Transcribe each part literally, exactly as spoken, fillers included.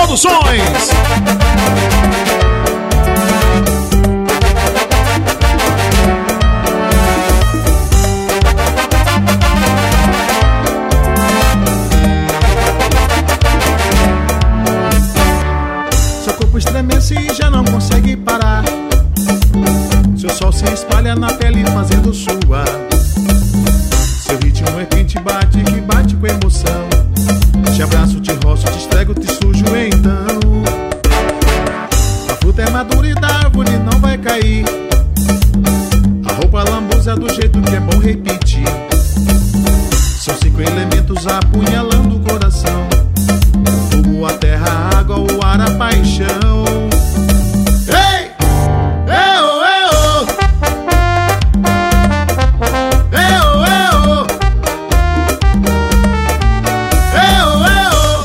Produções. Seu corpo estremece e já não consegue parar. Seu sol se espalha na pele fazendo suar. Seu ritmo é quente, bate, que bate com emoção. Te abraço, te roço, te estrego, te sujo então. A fruta é madura e da árvore não vai cair. A roupa lambuza do jeito que é bom repetir. São cinco elementos apunhalando o coração: o fogo, a terra, a água, o ar, a paixão. Ei! Eu, eu! Eu, eu! Eu, eu!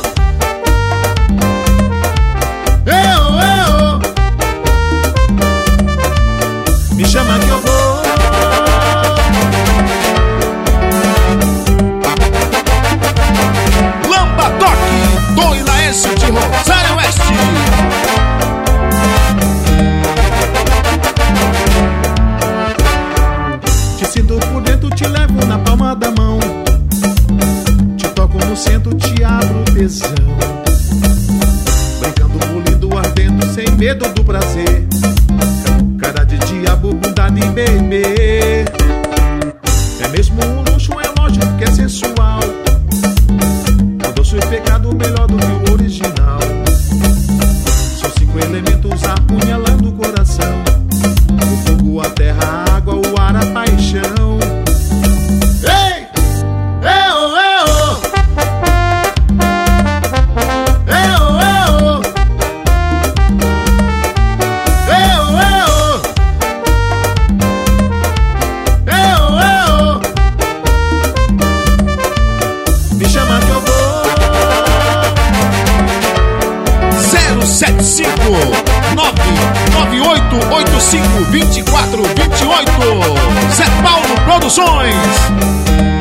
Eu, eu! Me chama que eu vou. Dom Ilaencio de Rosário Oeste. Te sinto por dentro, te levo na palma da mão. Te toco no centro, te abro tesão. Brincando, pulindo, ardendo, sem medo do prazer. Cara de diabo, bunda de bebê. É mesmo um luxo, é lógico que é sensual. Doce pecado melhor do que o original. São cinco elementos apunhalando o coração: o fogo, a terra, a água, o ar, a paixão. Ei! Eu, eu! Eu, eu! Eu, eu! Eu, eu! Me chama que eu vou. sete cinco nove nove oito oito cinco dois quatro dois oito. Zé Paulo Produções.